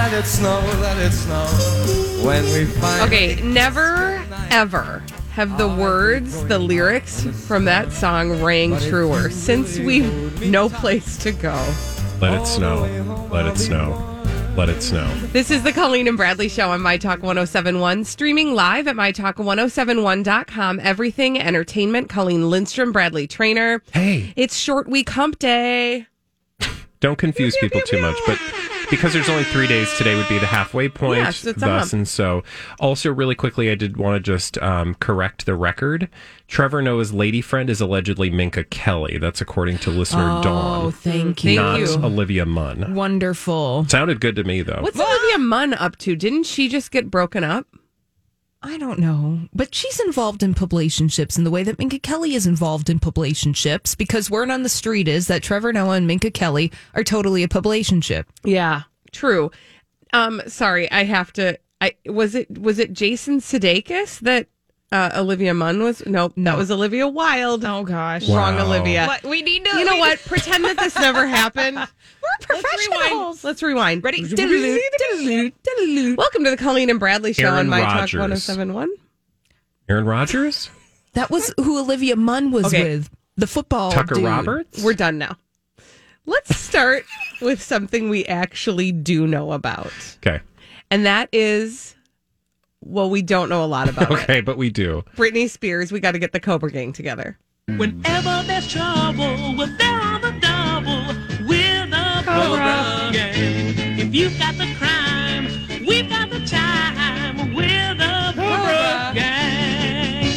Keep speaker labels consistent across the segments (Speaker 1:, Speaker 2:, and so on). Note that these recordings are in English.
Speaker 1: let it snow, let it snow. When we find
Speaker 2: Okay, never, ever have the words, the lyrics from that song rang truer since we've no place to go.
Speaker 3: Let it snow. Let it snow. Let it snow.
Speaker 2: This is the Colleen and Bradley Show on My Talk 1071, streaming live at MyTalk1071.com. Everything entertainment. Colleen Lindstrom, Bradley Trainer.
Speaker 3: Hey.
Speaker 2: It's short week hump day.
Speaker 3: Don't confuse people too much, but because there's only 3 days, today would be the halfway point.
Speaker 2: Yes, it's
Speaker 3: thus, and so. Also, really quickly, I did want to just correct the record. Trevor Noah's lady friend is allegedly Minka Kelly. That's according to listener Dawn.
Speaker 4: Oh, thank you.
Speaker 3: Not Olivia Munn.
Speaker 4: Wonderful.
Speaker 3: Sounded good to me, though.
Speaker 2: What's Olivia Munn up to? Didn't she just get broken up?
Speaker 4: I don't know, but she's involved in publicationships in the way that Minka Kelly is involved in publicationships, because word on the street is that Trevor Noah and Minka Kelly are totally a publicationship.
Speaker 2: Yeah, true. Sorry, I have to. Was it Jason Sudeikis that Olivia Munn was? Nope, that was Olivia Wilde.
Speaker 4: Oh gosh,
Speaker 2: wrong Olivia.
Speaker 4: What we need to,
Speaker 2: you know what? Pretend that this never happened.
Speaker 4: We're professionals.
Speaker 2: Let's rewind.
Speaker 4: Ready?
Speaker 2: Welcome to the Colleen and Bradley Show
Speaker 3: Aaron
Speaker 2: on My
Speaker 3: Rodgers.
Speaker 2: Talk 1071.
Speaker 3: Aaron Rodgers?
Speaker 4: That was who Olivia Munn was with. The football
Speaker 3: Tucker
Speaker 4: dude.
Speaker 3: Roberts?
Speaker 2: We're done now. Let's start with something we actually do know about.
Speaker 3: Okay.
Speaker 2: And that is, well, we don't know a lot about it.
Speaker 3: Okay, but we do.
Speaker 2: Britney Spears, we got to get the Cobra Gang together.
Speaker 5: Whenever there's trouble, we're there on the double with the Cobra Gang. If you've got the crime, we've got the time with the Cobra Gang.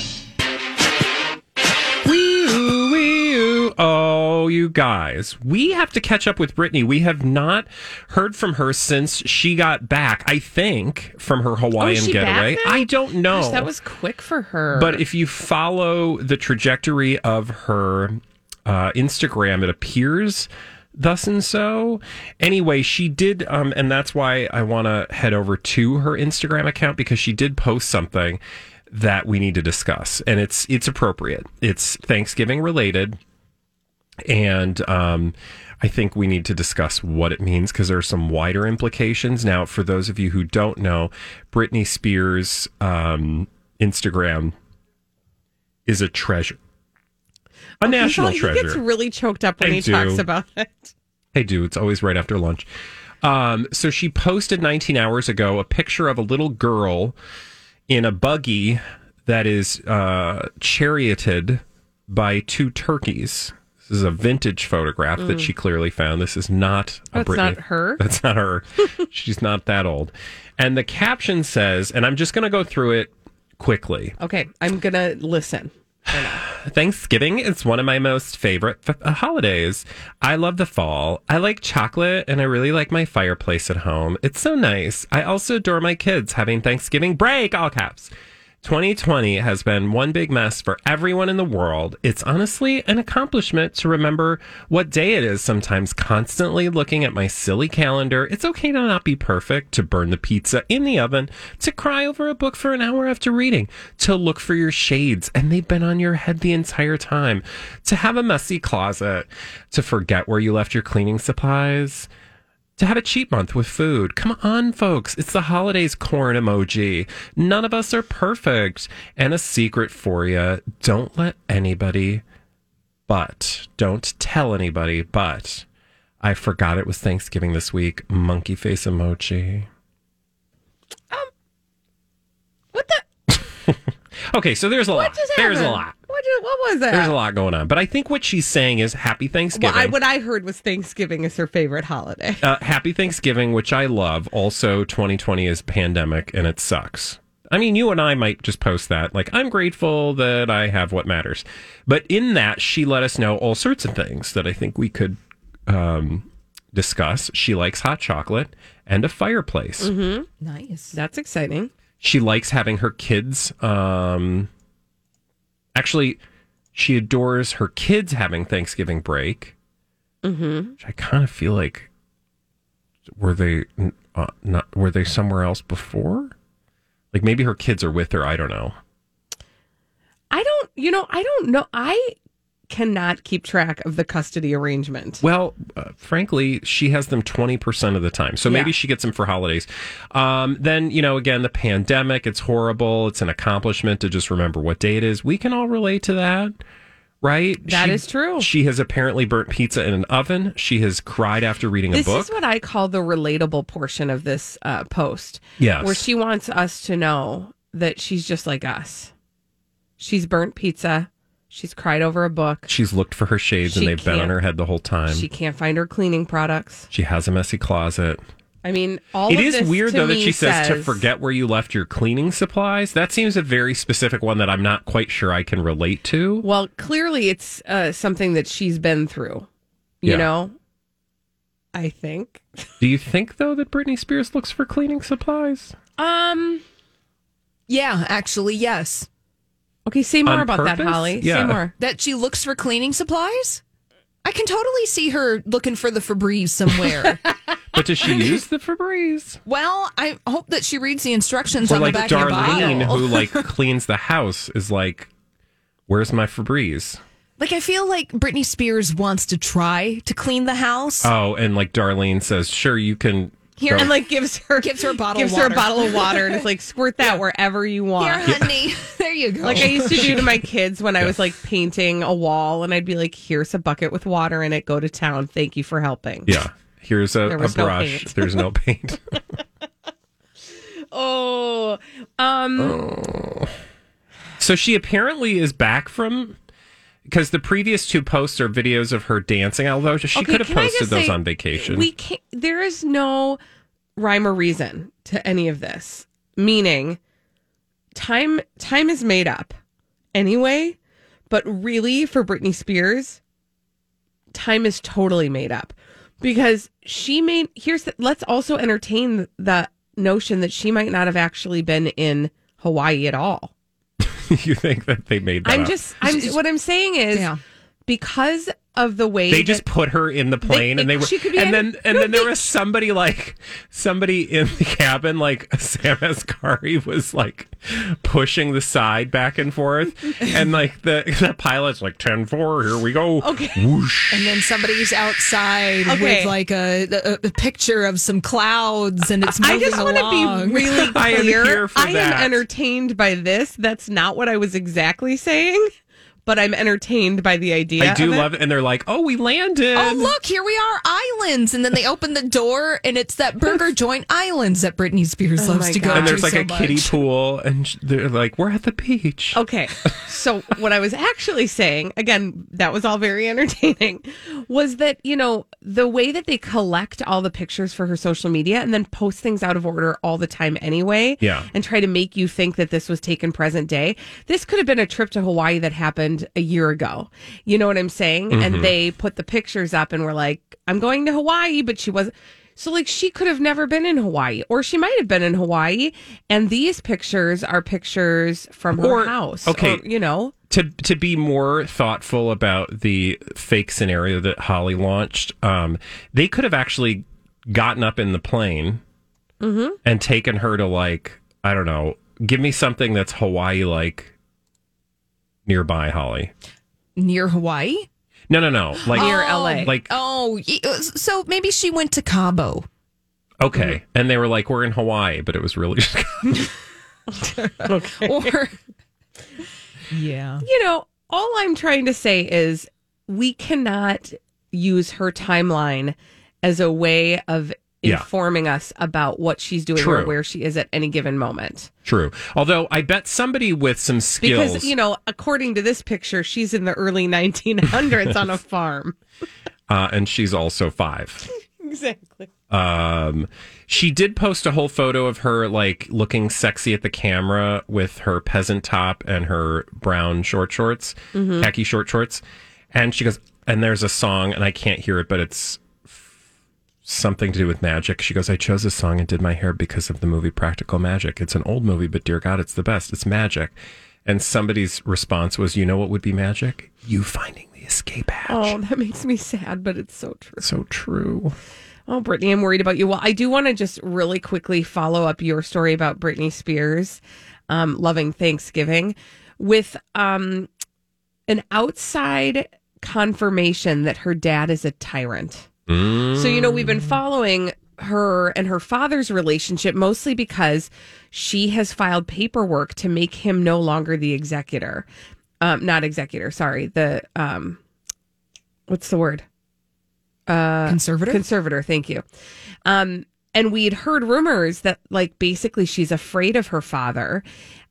Speaker 3: Wee-oo. Oh, you guys. We have to catch up with Britney. We have not heard from her since she got back, I think, from her Hawaiian
Speaker 2: she
Speaker 3: getaway.
Speaker 2: back now?
Speaker 3: I don't know.
Speaker 2: Gosh, that was quick for her.
Speaker 3: But if you follow the trajectory of her Instagram, it appears thus and so. Anyway, she did, and that's why I want to head over to her Instagram account, because she did post something that we need to discuss, and it's appropriate. It's Thanksgiving related, and I think we need to discuss what it means, because there are some wider implications. Now, for those of you who don't know, Britney Spears' Instagram is a treasure. A national treasure.
Speaker 2: He gets really choked up when he talks about it.
Speaker 3: I do. It's always right after lunch. So she posted 19 hours ago a picture of a little girl in a buggy that is charioted by two turkeys. This is a vintage photograph that she clearly found. This is not a
Speaker 2: That's
Speaker 3: Britney.
Speaker 2: not her?
Speaker 3: That's not her. She's not that old. And the caption says, and I'm just going to go through it quickly.
Speaker 2: Okay, I'm going to listen.
Speaker 3: Thanksgiving is one of my most favorite holidays. I love the fall. I like chocolate, and I really like my fireplace at home. It's so nice. I also adore my kids having Thanksgiving break, all caps. 2020 has been one big mess for everyone in the world. It's honestly an accomplishment to remember what day it is, sometimes constantly looking at my silly calendar. It's okay to not be perfect, to burn the pizza in the oven, to cry over a book for an hour after reading, to look for your shades and they've been on your head the entire time, to have a messy closet, to forget where you left your cleaning supplies, to have a cheat month with food. Come on, folks. It's the holidays corn emoji. None of us are perfect. And a secret for you. Don't tell anybody, but I forgot it was Thanksgiving this week. Monkey face emoji.
Speaker 2: What the?
Speaker 3: Okay, so there's a lot.
Speaker 2: just
Speaker 3: There's a
Speaker 2: happened?
Speaker 3: lot.
Speaker 2: What was that?
Speaker 3: There's a lot going on. But I think what she's saying is happy Thanksgiving.
Speaker 2: Well, what I heard was Thanksgiving is her favorite holiday.
Speaker 3: Happy Thanksgiving, which I love. Also, 2020 is pandemic and it sucks. I mean, you and I might just post that. Like, I'm grateful that I have what matters. But in that, she let us know all sorts of things that I think we could discuss. She likes hot chocolate and a fireplace.
Speaker 2: Mm-hmm.
Speaker 4: Nice.
Speaker 2: That's exciting.
Speaker 3: She likes having her kids. Actually, she adores her kids having Thanksgiving break.
Speaker 2: Mm-hmm.
Speaker 3: Which I kind of feel like were they somewhere else before? Like maybe her kids are with her. I don't know.
Speaker 2: I don't know. I cannot keep track of the custody arrangement.
Speaker 3: Well, frankly, she has them 20% of the time. So maybe
Speaker 2: Yeah.
Speaker 3: she gets them for holidays. Then, again, the pandemic, it's horrible. It's an accomplishment to just remember what day it is. We can all relate to that, right?
Speaker 2: That is true.
Speaker 3: She has apparently burnt pizza in an oven. She has cried after reading a book.
Speaker 2: This is what I call the relatable portion of this post.
Speaker 3: Yes.
Speaker 2: Where she wants us to know that she's just like us. She's burnt pizza. She's cried over a book.
Speaker 3: She's looked for her shades and
Speaker 2: She
Speaker 3: they've been on
Speaker 2: can't-
Speaker 3: her head the whole time.
Speaker 2: She can't find her cleaning products.
Speaker 3: She has a messy closet.
Speaker 2: I mean, all
Speaker 3: It
Speaker 2: of
Speaker 3: is
Speaker 2: this
Speaker 3: weird,
Speaker 2: to
Speaker 3: though, that
Speaker 2: me
Speaker 3: she says to forget where you left your cleaning supplies. That seems a very specific one that I'm not quite sure I can relate to.
Speaker 2: Well, clearly it's something that she's been through, you
Speaker 3: Yeah.
Speaker 2: know? I think.
Speaker 3: Do you think, though, that Britney Spears looks for cleaning supplies?
Speaker 4: Yeah, actually, yes.
Speaker 2: Okay, say more
Speaker 3: On
Speaker 2: about that,
Speaker 3: purpose?
Speaker 2: Holly.
Speaker 3: Yeah.
Speaker 2: Say more.
Speaker 4: That she looks for cleaning supplies? I can totally see her looking for the Febreze somewhere.
Speaker 3: But does she use the Febreze?
Speaker 4: Well, I hope that she reads the instructions
Speaker 3: Or
Speaker 4: on
Speaker 3: like
Speaker 4: the back of the
Speaker 3: Darlene,
Speaker 4: bottle.
Speaker 3: who like cleans the house, is like, "Where's my Febreze?"
Speaker 4: Like, I feel like Britney Spears wants to try to clean the house.
Speaker 3: Oh, and like Darlene says, "Sure, you can."
Speaker 4: Here,
Speaker 3: go."
Speaker 2: And like gives her
Speaker 4: a bottle
Speaker 2: gives
Speaker 4: of
Speaker 2: her a
Speaker 4: water.
Speaker 2: bottle of water and it's like squirt that wherever you want.
Speaker 4: Here, honey. There you go.
Speaker 2: Like I used to do to my kids when I was like painting a wall, and I'd be like, "Here's a bucket with water in it. Go to town. Thank you for helping."
Speaker 3: Yeah, here's a
Speaker 2: There was no
Speaker 3: brush.
Speaker 2: paint.
Speaker 3: There's no paint.
Speaker 2: Oh,
Speaker 3: So she apparently is back from. Because the previous two posts are videos of her dancing, although she
Speaker 2: okay,
Speaker 3: could have
Speaker 2: can I
Speaker 3: posted
Speaker 2: just
Speaker 3: those
Speaker 2: say,
Speaker 3: on vacation.
Speaker 2: We can't. There is no rhyme or reason to any of this. Meaning, time is made up anyway. But really, for Britney Spears, time is totally made up because she made. Let's also entertain the notion that she might not have actually been in Hawaii at all.
Speaker 3: You think that they made that up?
Speaker 2: What I'm saying is
Speaker 4: Yeah.
Speaker 2: because of the way
Speaker 3: They just put her in the plane, and they were,
Speaker 2: she could be
Speaker 3: and
Speaker 2: in-
Speaker 3: then there was somebody in the cabin, like Sam Asghari was like pushing the side back and forth, and like the pilot's like 10-4, here we go,
Speaker 2: Okay.
Speaker 3: whoosh.
Speaker 4: And then somebody's outside
Speaker 2: Okay.
Speaker 4: with like a picture of some clouds, and it's
Speaker 2: I
Speaker 4: moving
Speaker 2: just want to
Speaker 4: along.
Speaker 2: be really
Speaker 3: I am
Speaker 2: clear.
Speaker 3: here for
Speaker 2: I
Speaker 3: that.
Speaker 2: am entertained by this. That's not what I was exactly saying, but I'm entertained by the idea.
Speaker 3: I do
Speaker 2: of
Speaker 3: love it, and they're like, "Oh, we landed."
Speaker 4: Oh, look, here we are, islands. And then they open the door, and it's that burger joint islands that Britney Spears
Speaker 2: Oh
Speaker 4: loves
Speaker 2: my
Speaker 4: to go
Speaker 2: God.
Speaker 4: to
Speaker 3: and there's like
Speaker 4: so
Speaker 3: a kiddie
Speaker 4: much.
Speaker 3: pool, and they're like, "We're at the beach."
Speaker 2: Okay. So what I was actually saying, again, that was all very entertaining, was that, the way that they collect all the pictures for her social media and then post things out of order all the time anyway.
Speaker 3: Yeah.
Speaker 2: And try to make you think that this was taken present day. This could have been a trip to Hawaii that happened a year ago. You know what I'm saying?
Speaker 3: Mm-hmm.
Speaker 2: And they put the pictures up and were like, I'm going to Hawaii, but she wasn't. So, like, she could have never been in Hawaii, or she might have been in Hawaii, and these pictures are pictures from her
Speaker 3: Or-
Speaker 2: house.
Speaker 3: okay.
Speaker 2: Or,
Speaker 3: To be more thoughtful about the fake scenario that Holly launched, they could have actually gotten up in the plane and taken her to, like, I don't know, give me something that's Hawaii-like nearby, Holly.
Speaker 4: Near Hawaii?
Speaker 3: No. Like,
Speaker 2: Near LA.
Speaker 3: Like,
Speaker 4: So maybe she went to Cabo.
Speaker 3: okay. And they were like, we're in Hawaii, but it was really just...
Speaker 4: Or, yeah.
Speaker 2: all I'm trying to say is we cannot use her timeline as a way of
Speaker 3: Yeah.
Speaker 2: informing us about what she's doing
Speaker 3: True.
Speaker 2: or where she is at any given moment.
Speaker 3: True. Although I bet somebody with some skills...
Speaker 2: Because, according to this picture, she's in the early 1900s on a farm.
Speaker 3: and she's also 5.
Speaker 2: Exactly.
Speaker 3: She did post a whole photo of her like looking sexy at the camera with her peasant top and her brown short shorts, khaki short shorts. And she goes, and there's a song, and I can't hear it, but it's something to do with magic. She goes, I chose this song and did my hair because of the movie Practical Magic. It's an old movie, but dear God, it's the best. It's magic. And somebody's response was, you know what would be magic? You finding the escape hatch.
Speaker 2: Oh, that makes me sad, but it's so true.
Speaker 3: So true.
Speaker 2: Oh, Brittany, I'm worried about you. Well, I do want to just really quickly follow up your story about Britney Spears loving Thanksgiving with an outside confirmation that her dad is a tyrant. So, we've been following her and her father's relationship mostly because she has filed paperwork to make him no longer the executor. Not executor, sorry. The, what's the word?
Speaker 4: Conservator?
Speaker 2: Conservator, thank you. And we'd heard rumors that, like, basically she's afraid of her father.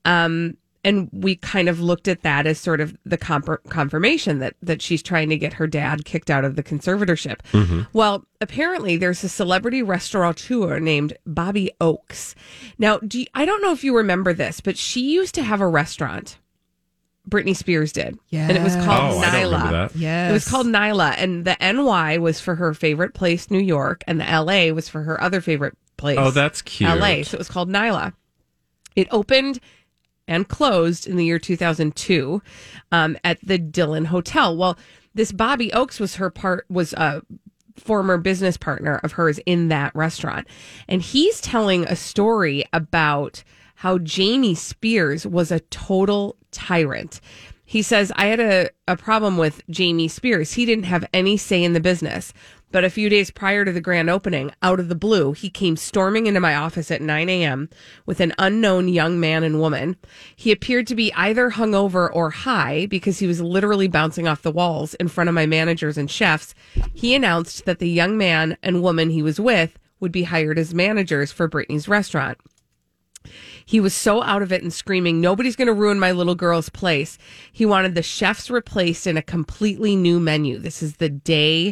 Speaker 2: And we kind of looked at that as sort of the confirmation that she's trying to get her dad kicked out of the conservatorship. Well, apparently there's a celebrity restaurateur named Bobby Oaks. Now, I don't know if you remember this, but she used to have a restaurant. Britney Spears did. Yeah. And it was called Nyla.
Speaker 3: I don't remember that.
Speaker 2: Yes. It was called Nyla. And the NY was for her favorite place, New York. And the LA was for her other favorite place.
Speaker 3: Oh, that's cute.
Speaker 2: LA. So it was called Nyla. It opened and closed in the year 2002 at the Dillon Hotel. Well, this Bobby Oaks was a former business partner of hers in that restaurant. And he's telling a story about how Jamie Spears was a total tyrant. He says, I had a problem with Jamie Spears. He didn't have any say in the business. But a few days prior to the grand opening, out of the blue, he came storming into my office at 9 a.m. with an unknown young man and woman. He appeared to be either hungover or high because he was literally bouncing off the walls in front of my managers and chefs. He announced that the young man and woman he was with would be hired as managers for Britney's restaurant. He was so out of it and screaming, nobody's going to ruin my little girl's place. He wanted the chefs replaced in a completely new menu. This is the day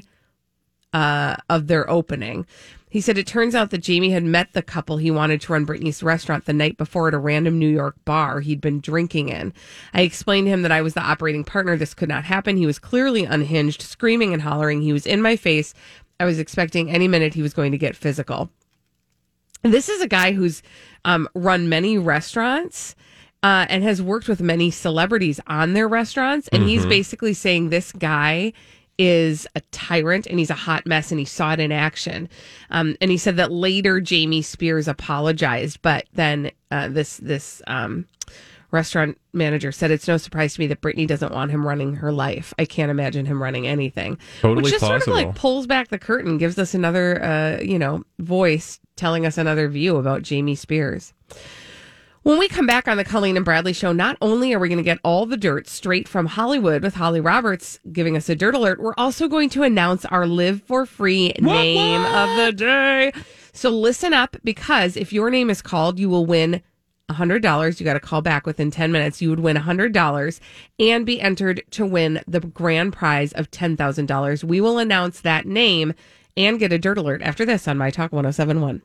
Speaker 2: of their opening. He said it turns out that Jamie had met the couple he wanted to run Britney's restaurant the night before at a random New York bar he'd been drinking in. I explained to him that I was the operating partner. This could not happen. He was clearly unhinged, screaming and hollering. He was in my face. I was expecting any minute he was going to get physical. And this is a guy who's run many restaurants and has worked with many celebrities on their restaurants. And he's basically saying this guy is a tyrant and he's a hot mess and he saw it in action. And he said that later Jamie Spears apologized, but then this restaurant manager said it's no surprise to me that Britney doesn't want him running her life. I can't imagine him running anything.
Speaker 3: Totally
Speaker 2: which just
Speaker 3: plausible.
Speaker 2: sort of like pulls back the curtain, gives us another voice telling us another view about Jamie Spears. When we come back on the Colleen and Bradley Show, not only are we going to get all the dirt straight from Hollywood with Holly Roberts giving us a dirt alert, we're also going to announce our Live for Free name of the day. So listen up, because if your name is called, you will win $100. You got to call back within 10 minutes. You would win $100 and be entered to win the grand prize of $10,000. We will announce that name and get a dirt alert after this on My Talk 1071.